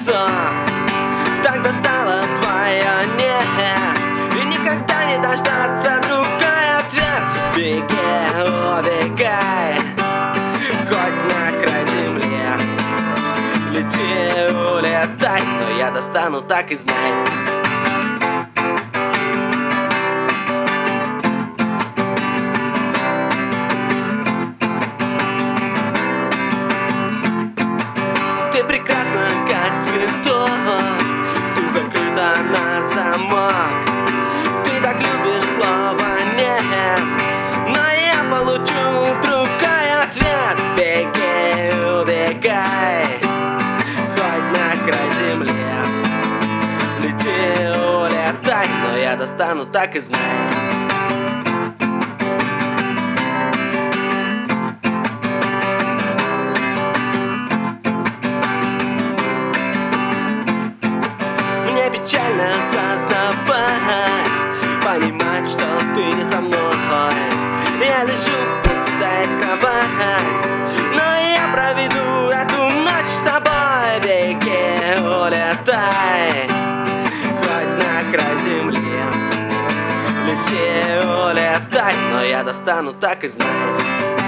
песок. Так достала твоя нет, и никогда не дождаться другой ответ. Беги, убегай, хоть на край земли. Лети, улетай, но я достану, так и знай. Ты прекрасна, как цветок, ты закрыта на замок. Ты так любишь слово «нет», но я получу другой ответ. Беги, убегай, хоть на край земли. Лети, улетай, но я достану, так и знай. Печально осознавать, понимать, что ты не со мной. Я лежу в пустой кровать, но я проведу эту ночь с тобой. Беги, улетай, хоть на край земли. Лети, улетай, но я достану, так и знай.